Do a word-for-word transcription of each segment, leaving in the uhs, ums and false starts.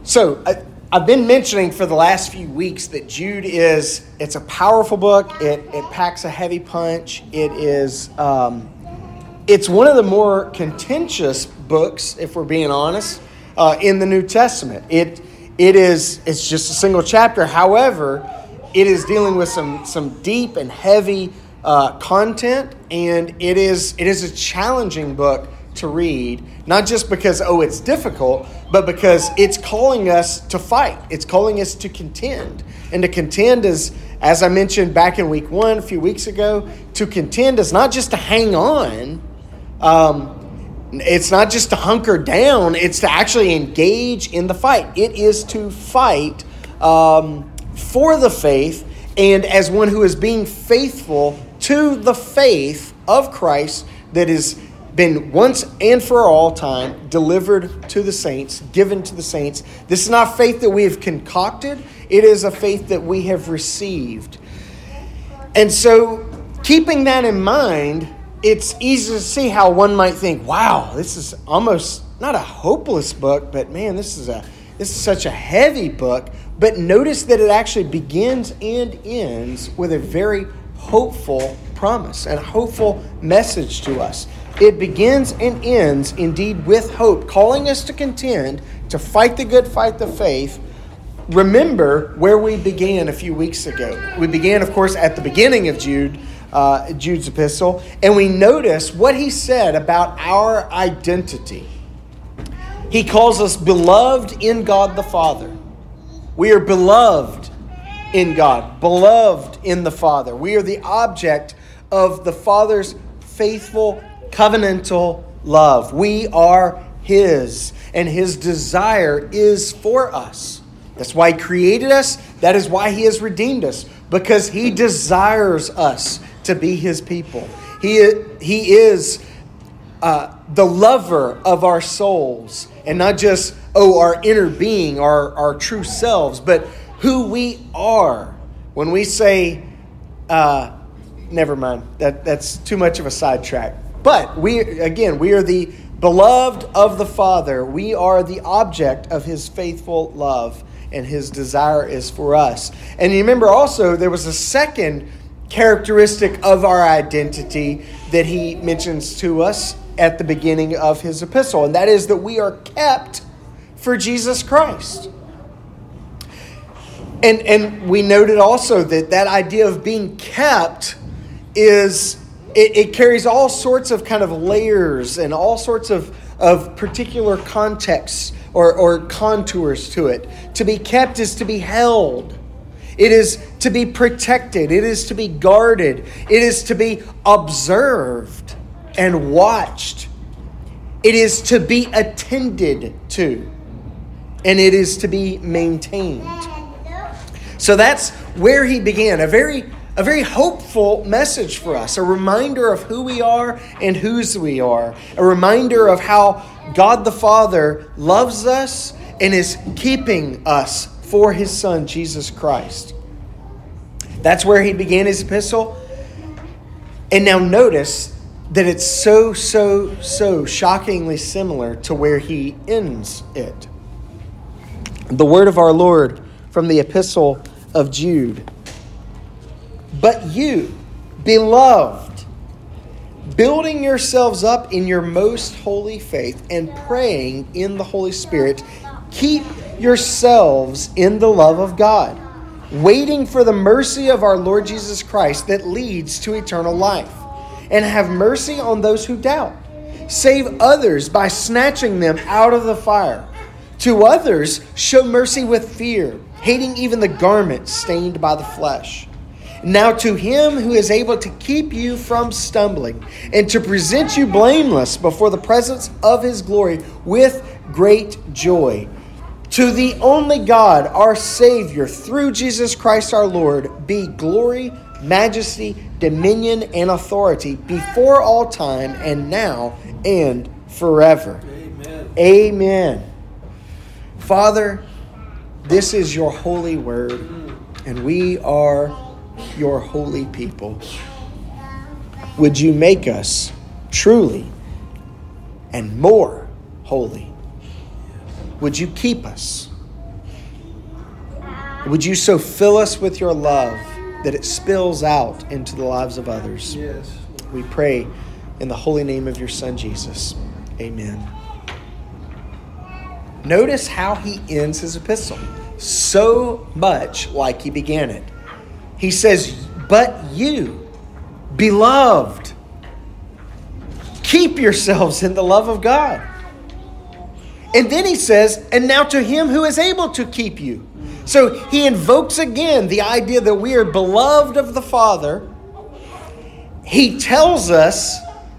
So I, I've been mentioning for the last few weeks that Jude is, it's a powerful book. It, it packs a heavy punch. It is, um, it's one of the more contentious books, if we're being honest, uh, in the New Testament. It, it is, it's just a single chapter. However, it is dealing with some, some deep and heavy uh, content, and it is, it is a challenging book to read, not just because, oh, it's difficult, but because it's calling us to fight. It's calling us to contend. And to contend is, as I mentioned back in week one, a few weeks ago, to contend is not just to hang on. Um, it's not just to hunker down. It's to actually engage in the fight. It is to fight um, for the faith, and as one who is being faithful to the faith of Christ that is been once and for all time delivered to the saints, given to the saints. This is not faith that we have concocted. It is a faith that we have received. And so, keeping that in mind, it's easy to see how one might think, wow, this is almost not a hopeless book, but man, this is a this is such a heavy book. But notice that it actually begins and ends with a very hopeful promise and a hopeful message to us. It begins and ends indeed with hope, calling us to contend, to fight the good fight of faith. Remember where we began a few weeks ago. We began, of course, at the beginning of Jude, uh, Jude's epistle, and we notice what he said about our identity. He calls us beloved in God the Father. We are beloved in God, beloved in the Father. We are the object of the Father's faithful covenantal love. We are His, and His desire is for us. That's why He created us. That is why He has redeemed us, because He desires us to be His people. He, he is uh, the lover of our souls, and not just, oh, our inner being, our, our true selves, but who we are. When we say, uh, never mind, that, that's too much of a sidetrack. But we, again, we are the beloved of the Father. We are the object of His faithful love, and His desire is for us. And you remember also there was a second characteristic of our identity that he mentions to us at the beginning of his epistle, and that is that we are kept for Jesus Christ. And, and we noted also that that idea of being kept is... It, it carries all sorts of kind of layers and all sorts of, of particular contexts or, or contours to it. To be kept is to be held. It is to be protected. It is to be guarded. It is to be observed and watched. It is to be attended to. And it is to be maintained. So that's where he began. A very A very hopeful message for us, a reminder of who we are and whose we are, a reminder of how God the Father loves us and is keeping us for His Son, Jesus Christ. That's where he began his epistle. And now notice that it's so, so, so shockingly similar to where he ends it. The word of our Lord from the epistle of Jude. But you, beloved, building yourselves up in your most holy faith and praying in the Holy Spirit, keep yourselves in the love of God, waiting for the mercy of our Lord Jesus Christ that leads to eternal life. And have mercy on those who doubt. Save others by snatching them out of the fire. To others, show mercy with fear, hating even the garment stained by the flesh. Now to Him who is able to keep you from stumbling and to present you blameless before the presence of His glory with great joy. To the only God, our Savior, through Jesus Christ our Lord, be glory, majesty, dominion, and authority before all time and now and forever. Amen. Amen. Father, this is your holy word, and we are your holy people. Would you make us truly and more holy? Would you keep us Would you so fill us with your love that it spills out into the lives of others? Yes. We pray in the holy name of your Son, Jesus. Amen. Notice how he ends his epistle. So much like he began it. He says, but you, beloved, keep yourselves in the love of God. And then he says, and now to him who is able to keep you. So he invokes again the idea that we are beloved of the Father. He tells us,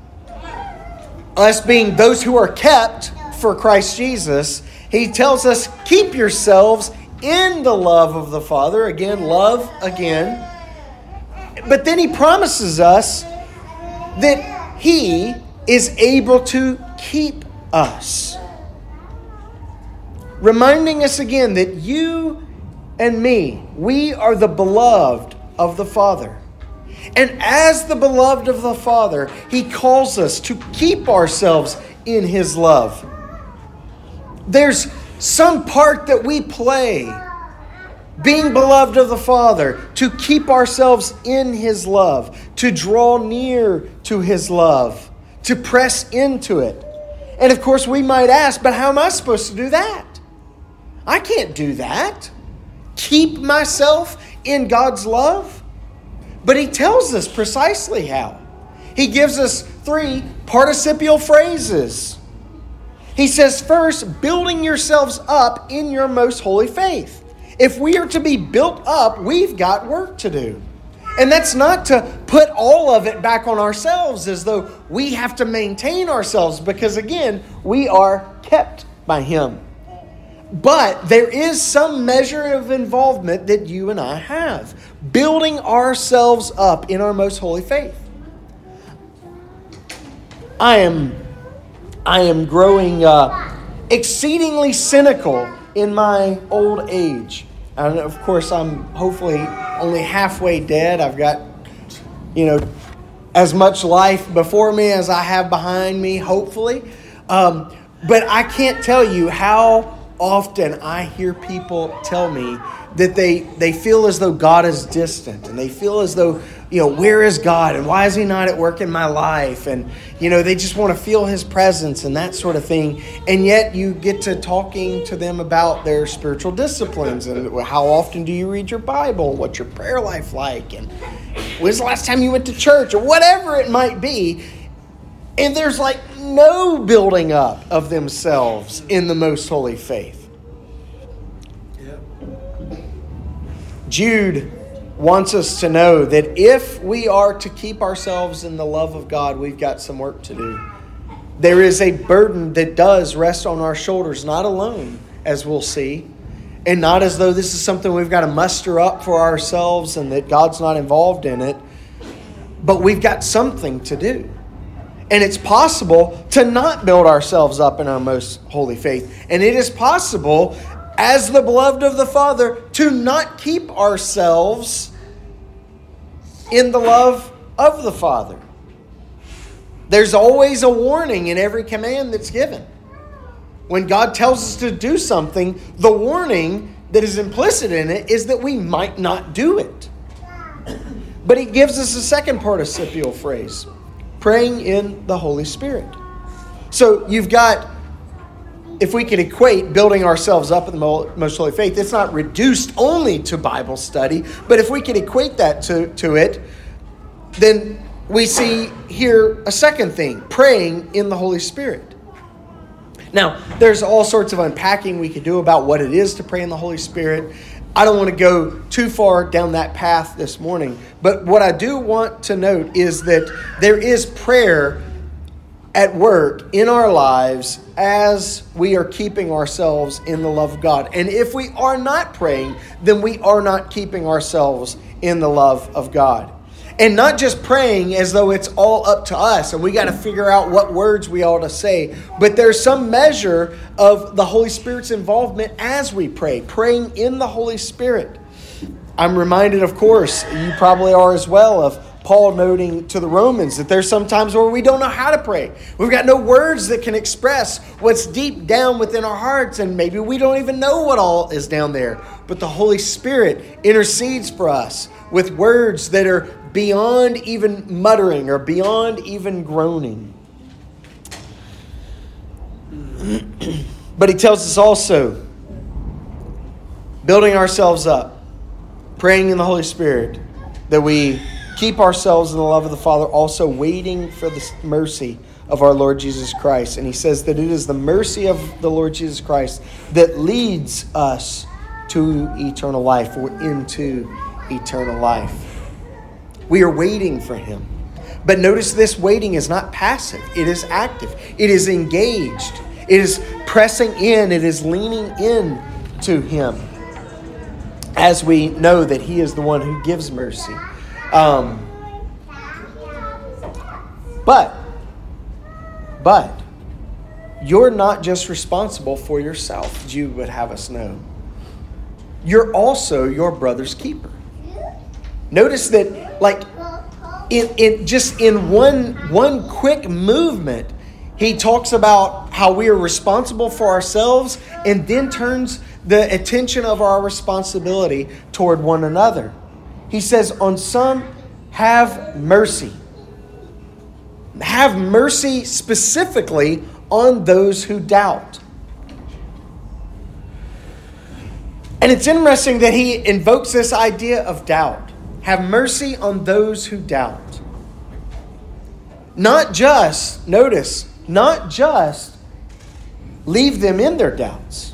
us being those who are kept for Christ Jesus, he tells us, keep yourselves in the love of the Father. Again, love again. But then he promises us that he is able to keep us. Reminding us again that you and me, we are the beloved of the Father. And as the beloved of the Father, he calls us to keep ourselves in his love. There's some part that we play, being beloved of the Father, to keep ourselves in his love, to draw near to his love, to press into it. And of course we might ask, but how am I supposed to do that? I can't do that. Keep myself in God's love? But he tells us precisely how. He gives us three participial phrases. He says, first, building yourselves up in your most holy faith. If we are to be built up, we've got work to do. And that's not to put all of it back on ourselves as though we have to maintain ourselves, because again, we are kept by him. But there is some measure of involvement that you and I have. Building ourselves up in our most holy faith. I am, I am growing uh, exceedingly cynical in my old age. And of course, I'm hopefully only halfway dead. I've got, you know, as much life before me as I have behind me, hopefully. Um, but I can't tell you how often I hear people tell me that they, they feel as though God is distant, and they feel as though, you know, where is God and why is he not at work in my life? And, you know, they just want to feel his presence and that sort of thing. And yet you get to talking to them about their spiritual disciplines and how often do you read your Bible? What's your prayer life like? And when's the last time you went to church? Or whatever it might be. And there's like no building up of themselves in the most holy faith. Yep. Jude wants us to know that if we are to keep ourselves in the love of God, we've got some work to do. There is a burden that does rest on our shoulders, not alone, as we'll see, and not as though this is something we've got to muster up for ourselves and that God's not involved in it, but we've got something to do. And it's possible to not build ourselves up in our most holy faith. And it is possible, as the beloved of the Father, to not keep ourselves in the love of the Father. There's always a warning in every command that's given. When God tells us to do something, the warning that is implicit in it is that we might not do it. But he gives us a second participial phrase. Praying in the Holy Spirit. So you've got, if we could equate building ourselves up in the most holy faith, it's not reduced only to Bible study, but if we could equate that to, to it, then we see here a second thing, praying in the Holy Spirit. Now, there's all sorts of unpacking we could do about what it is to pray in the Holy Spirit. I don't want to go too far down that path this morning. But what I do want to note is that there is prayer at work in our lives as we are keeping ourselves in the love of God. And if we are not praying, then we are not keeping ourselves in the love of God. And not just praying as though it's all up to us and we got to figure out what words we ought to say, but there's some measure of the Holy Spirit's involvement as we pray, praying in the Holy Spirit. I'm reminded, of course, you probably are as well, of Paul noting to the Romans that there's some times where we don't know how to pray. We've got no words that can express what's deep down within our hearts, and maybe we don't even know what all is down there. But the Holy Spirit intercedes for us with words that are beyond even muttering or beyond even groaning. But he tells us also, building ourselves up, praying in the Holy Spirit, that we keep ourselves in the love of the Father, also waiting for the mercy of our Lord Jesus Christ. And he says that it is the mercy of the Lord Jesus Christ that leads us to eternal life, or into eternal life. We are waiting for him. But notice this waiting is not passive. It is active. It is engaged. It is pressing in. It is leaning in to him, as we know that he is the one who gives mercy. Um, but, but, you're not just responsible for yourself, Jude would have us know. You're also your brother's keeper. Notice that, like, in, in just in one, one quick movement, he talks about how we are responsible for ourselves and then turns the attention of our responsibility toward one another. He says, on some, have mercy. Have mercy specifically on those who doubt. And it's interesting that he invokes this idea of doubt. Have mercy on those who doubt. Not just, notice, not just leave them in their doubts,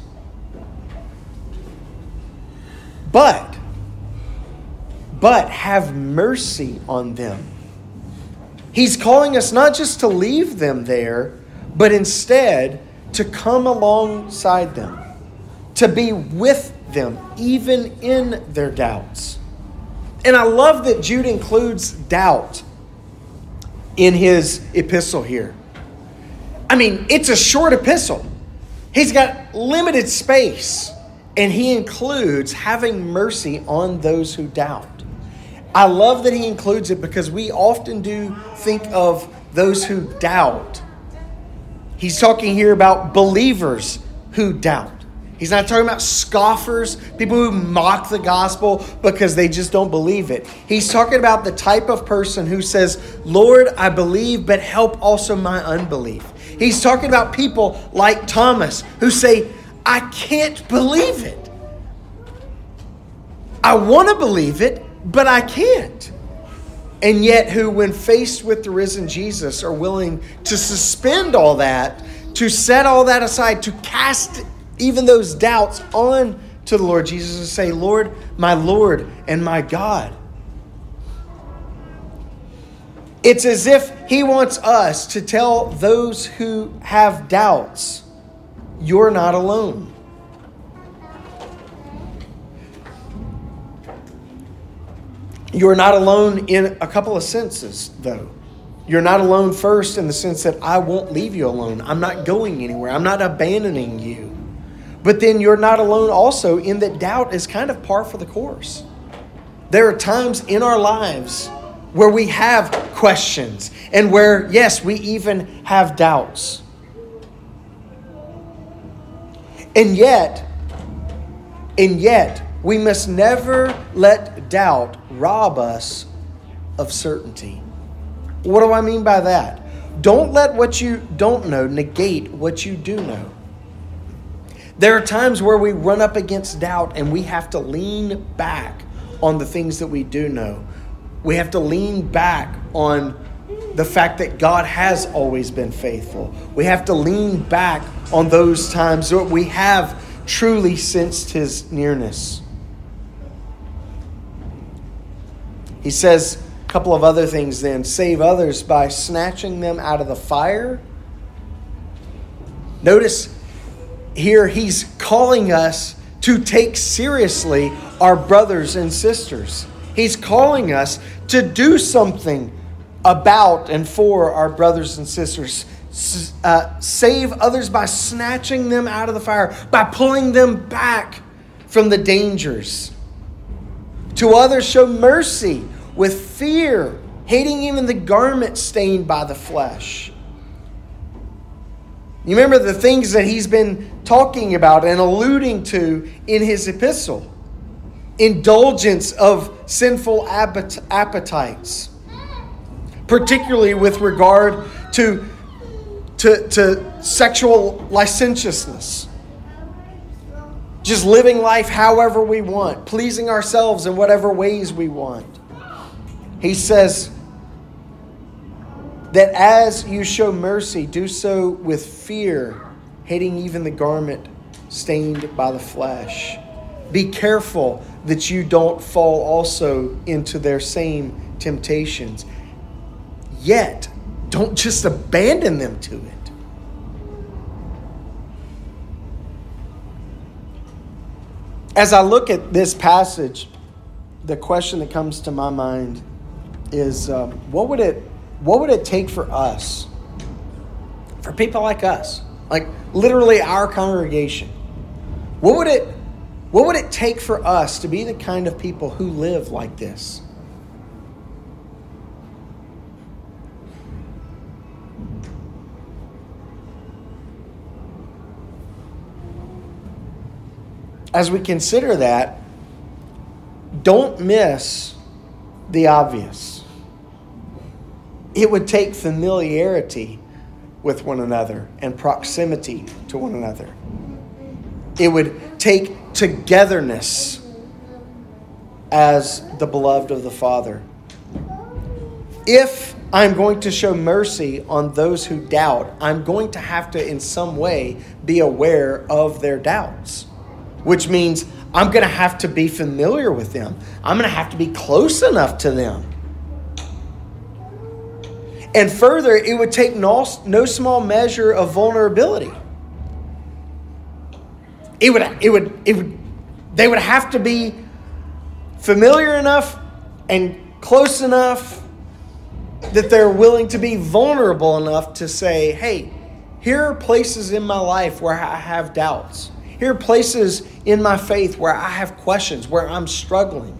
but But have mercy on them. He's calling us not just to leave them there, but instead to come alongside them, to be with them, even in their doubts. And I love that Jude includes doubt in his epistle here. I mean, it's a short epistle. He's got limited space, and he includes having mercy on those who doubt. I love that he includes it because we often do think of those who doubt. He's talking here about believers who doubt. He's not talking about scoffers, people who mock the gospel because they just don't believe it. He's talking about the type of person who says, Lord, I believe, but help also my unbelief. He's talking about people like Thomas who say, I can't believe it. I want to believe it, but I can't. And yet who, when faced with the risen Jesus, are willing to suspend all that, to set all that aside, to cast even those doubts on to the Lord Jesus and say, Lord, my Lord and my God. It's as if he wants us to tell those who have doubts, you're not alone. You're not alone in a couple of senses, though. You're not alone first in the sense that I won't leave you alone. I'm not going anywhere. I'm not abandoning you. But then you're not alone also in that doubt is kind of par for the course. There are times in our lives where we have questions and where, yes, we even have doubts. And yet, and yet, we must never let doubt rob us of certainty. What do I mean by that? Don't let what you don't know negate what you do know. There are times where we run up against doubt and we have to lean back on the things that we do know. We have to lean back on the fact that God has always been faithful. We have to lean back on those times where we have truly sensed his nearness. He says a couple of other things then. Save others by snatching them out of the fire. Notice here he's calling us to take seriously our brothers and sisters. He's calling us to do something about and for our brothers and sisters. Uh, save others by snatching them out of the fire, by pulling them back from the dangers. To others, show mercy with fear hating even the garment stained by the flesh. You remember the things that he's been talking about and alluding to in his epistle. Indulgence of sinful appetites, particularly with regard to, to, to sexual licentiousness. Just living life however we want, pleasing ourselves in whatever ways we want. He says that as you show mercy, do so with fear, hating even the garment stained by the flesh. Be careful that you don't fall also into their same temptations. Yet, don't just abandon them to it. As I look at this passage, the question that comes to my mind is, um, what would it, what would it take for us, for people like us, like literally our congregation? What would it, what would it take for us to be the kind of people who live like this? As we consider that, don't miss the obvious. It would take familiarity with one another and proximity to one another. It would take togetherness as the beloved of the Father. If I'm going to show mercy on those who doubt, I'm going to have to in some way be aware of their doubts. Which means I'm going to have to be familiar with them. I'm going to have to be close enough to them. And further, it would take no, no small measure of vulnerability. It would, it would, it would, they would have to be familiar enough and close enough that they're willing to be vulnerable enough to say, hey, here are places in my life where I have doubts. Here are places in my faith where I have questions, where I'm struggling.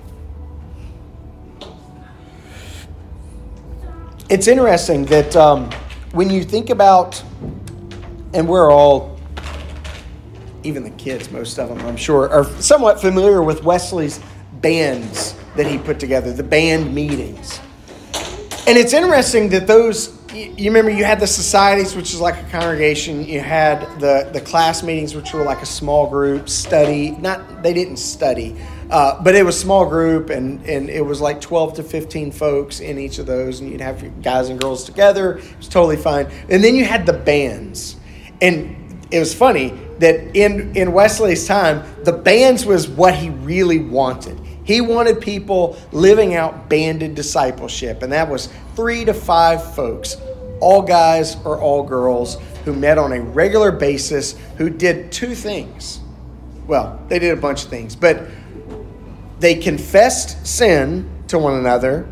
It's interesting that um, when you think about, and we're all, even the kids, most of them, I'm sure, are somewhat familiar with Wesley's bands that he put together, the band meetings. And it's interesting that those, you remember you had the societies, which is like a congregation. You had the, the class meetings, which were like a small group study. Not, they didn't study, uh, but it was small group, and, and it was like twelve to fifteen folks in each of those, and you'd have guys and girls together. It was totally fine. And then you had the bands. And it was funny that in, in Wesley's time, the bands was what he really wanted. He wanted people living out banded discipleship, and that was three to five folks, all guys or all girls, who met on a regular basis, who did two things. Well, they did a bunch of things, but they confessed sin to one another,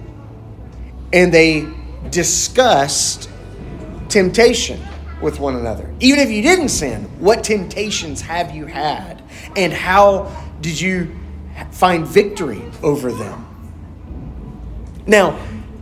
and they discussed temptation with one another. Even if you didn't sin, what temptations have you had, and how did you find victory over them? Now,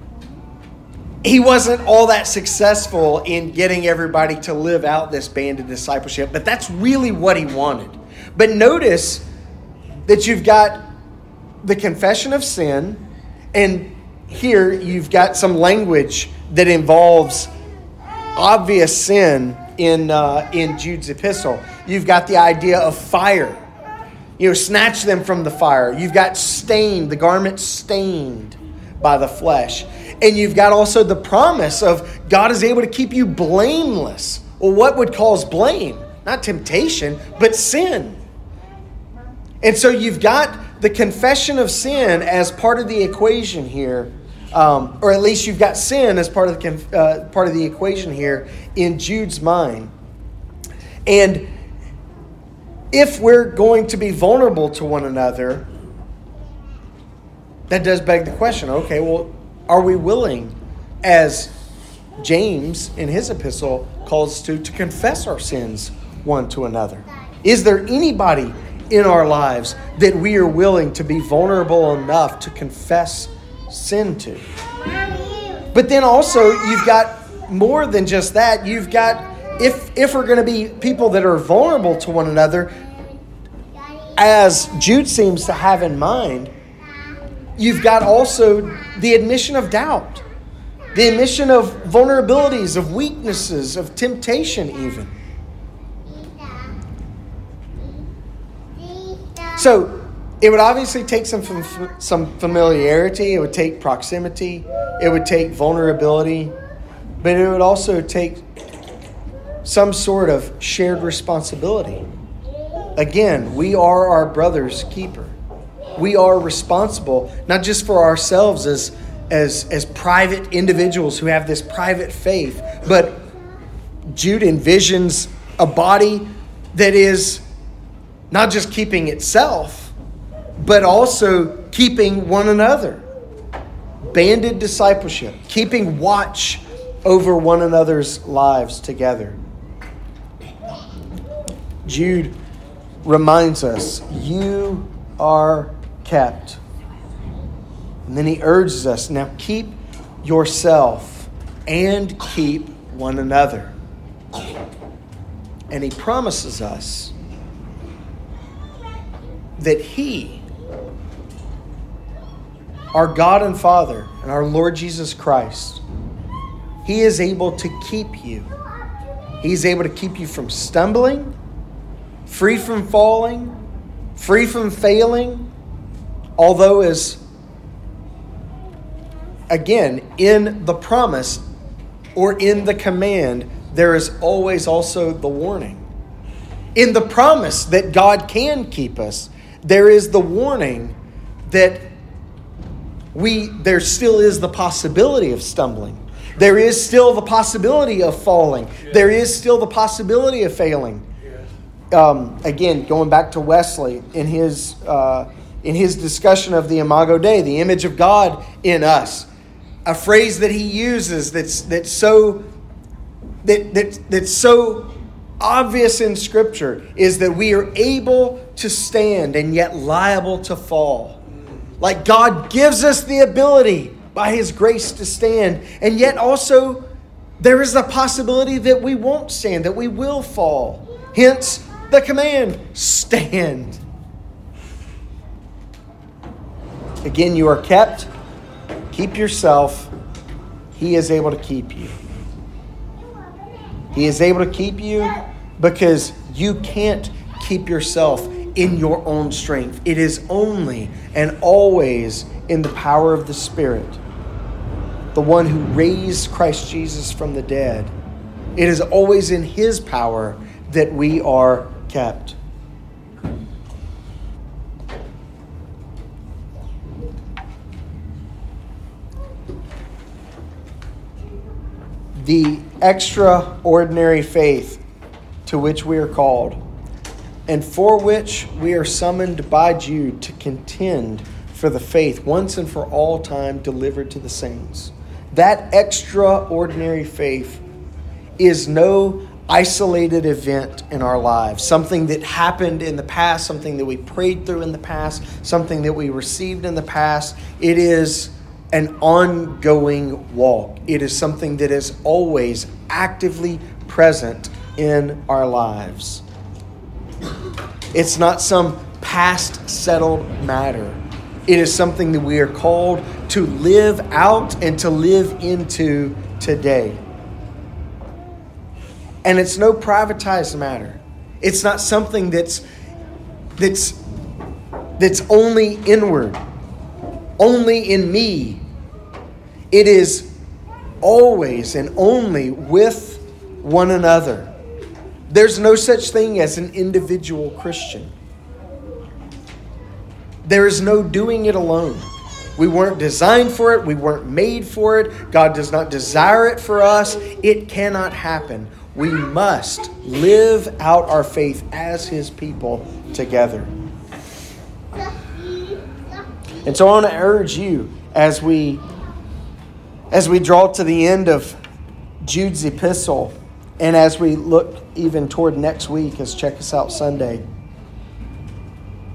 he wasn't all that successful in getting everybody to live out this banded discipleship, but that's really what he wanted. But notice that you've got the confession of sin, and here you've got some language that involves obvious sin in uh, in Jude's epistle. You've got the idea of fire. You know, snatch them from the fire. You've got stained, the garment stained by the flesh. And you've got also the promise of God is able to keep you blameless. Well, what would cause blame? Not temptation, but sin. And so you've got the confession of sin as part of the equation here. Um, or at least you've got sin as part of the uh, part of the equation here in Jude's mind. And if we're going to be vulnerable to one another, that does beg the question, okay, well, are we willing, as James in his epistle calls us to, to confess our sins one to another? Is there anybody in our lives that we are willing to be vulnerable enough to confess sin to? But then also you've got more than just that. You've got, if if we're going to be people that are vulnerable to one another, as Jude seems to have in mind, you've got also the admission of doubt, the admission of vulnerabilities, of weaknesses, of temptation even. So it would obviously take some some familiarity. It would take proximity. It would take vulnerability. But it would also take some sort of shared responsibility. Again, we are our brother's keeper. We are responsible, not just for ourselves as, as, as private individuals who have this private faith, but Jude envisions a body that is not just keeping itself, but also keeping one another. Banded discipleship, keeping watch over one another's lives together. Jude reminds us, you are kept. And then he urges us, now keep yourself and keep one another. And he promises us that he, our God and Father, and our Lord Jesus Christ, he is able to keep you. He's able to keep you from stumbling, free from falling, free from failing. Although, as again, in the promise or in the command, there is always also the warning. In the promise that God can keep us, there is the warning that we there still is the possibility of stumbling. There is still the possibility of falling. There is still the possibility of failing. Um, again, going back to Wesley in his uh, in his discussion of the Imago Dei, the image of God in us, a phrase that he uses that's that's so that that that's so obvious in Scripture is that we are able to stand and yet liable to fall. Like God gives us the ability by His grace to stand, and yet also there is a possibility that we won't stand, that we will fall. Hence the command, stand. Again, you are kept. Keep yourself. He is able to keep you. He is able to keep you because you can't keep yourself in your own strength. It is only and always in the power of the Spirit, the one who raised Christ Jesus from the dead. It is always in His power that we are kept. The extraordinary faith to which we are called, and for which we are summoned by Jude to contend for the faith once and for all time delivered to the saints. That extraordinary faith is no isolated event in our lives, something that happened in the past, something that we prayed through in the past, something that we received in the past. It is an ongoing walk. It is something that is always actively present in our lives. It's not some past settled matter. It is something that we are called to live out and to live into today. And it's no privatized matter. It's not something that's that's that's only inward, only in me. It is always and only with one another. There's no such thing as an individual Christian. There is no doing it alone. We weren't designed for it. We weren't made for it. God does not desire it for us. It cannot happen. We must live out our faith as His people together. And so I want to urge you as we as we draw to the end of Jude's epistle, and as we look even toward next week as Check Us Out Sunday,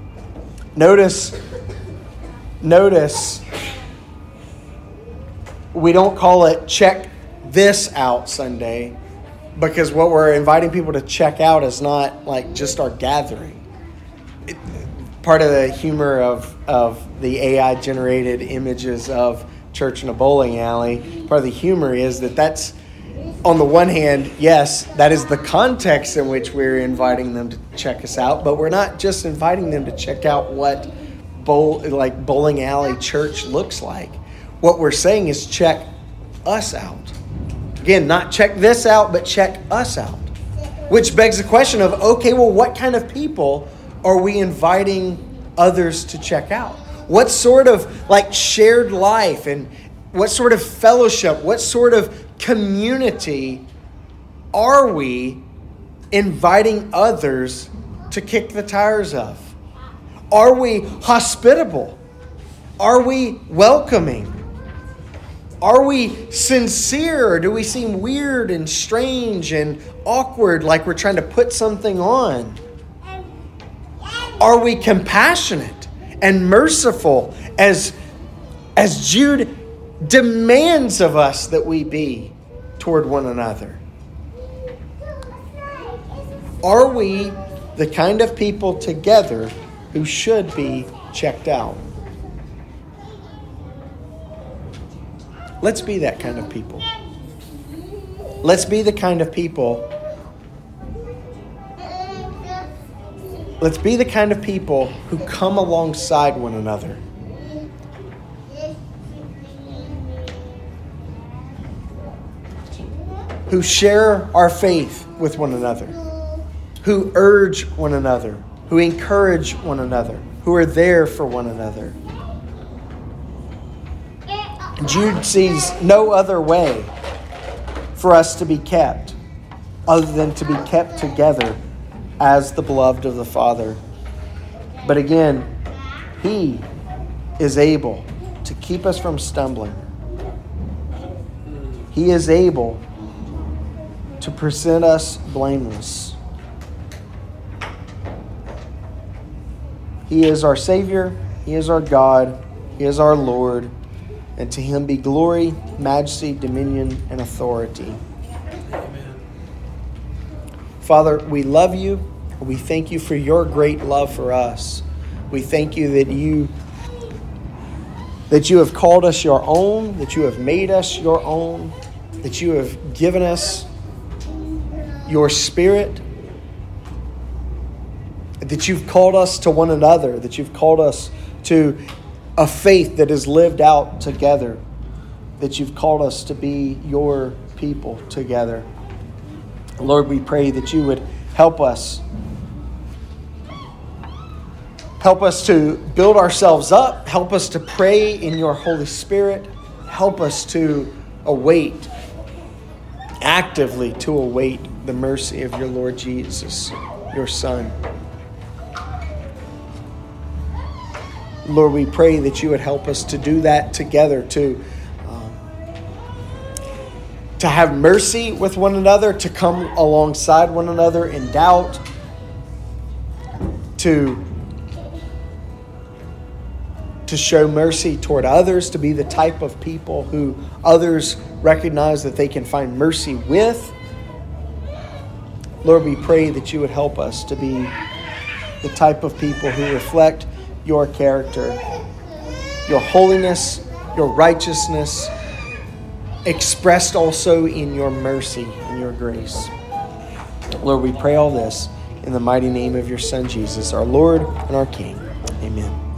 notice, notice we don't call it check this out Sunday, because what we're inviting people to check out is not like just our gathering. It, part of the humor of, of the A I-generated images of church in a bowling alley, part of the humor is that that's, on the one hand, yes, that is the context in which we're inviting them to check us out, but we're not just inviting them to check out what bowl, like bowling alley church looks like. What we're saying is check us out. Again, not check this out, but check us out. Which begs the question of, okay, well, what kind of people are we inviting others to check out? What sort of like shared life and what sort of fellowship, what sort of community are we inviting others to kick the tires of? Are we hospitable? Are we welcoming? Are we sincere, or do we seem weird and strange and awkward, like we're trying to put something on? Are we compassionate and merciful as, as Jude demands of us that we be toward one another? Are we the kind of people together who should be checked out? Let's be that kind of people. Let's be the kind of people. Let's be the kind of people who come alongside one another. Who share our faith with one another. Who urge one another. Who encourage one another. Who are there for one another. Jude sees no other way for us to be kept other than to be kept together as the beloved of the Father. But again, He is able to keep us from stumbling. He is able to present us blameless. He is our Savior. He is our God. He is our Lord. And to Him be glory, majesty, dominion, and authority. Amen. Father, we love You. We thank You for Your great love for us. We thank You that You that You have called us Your own, that You have made us Your own, that You have given us Your Spirit, that You've called us to one another, that You've called us to a faith that is lived out together, that You've called us to be Your people together. Lord, we pray that You would help us. Help us to build ourselves up. Help us to pray in Your Holy Spirit. Help us to await, actively to await the mercy of Your Lord Jesus, Your Son. Lord, we pray that You would help us to do that together, to, um, to have mercy with one another, to come alongside one another in doubt, to, to show mercy toward others, to be the type of people who others recognize that they can find mercy with. Lord, we pray that You would help us to be the type of people who reflect Your character, Your holiness, Your righteousness, expressed also in Your mercy and Your grace. Lord, we pray all this in the mighty name of Your Son, Jesus, our Lord and our King. Amen.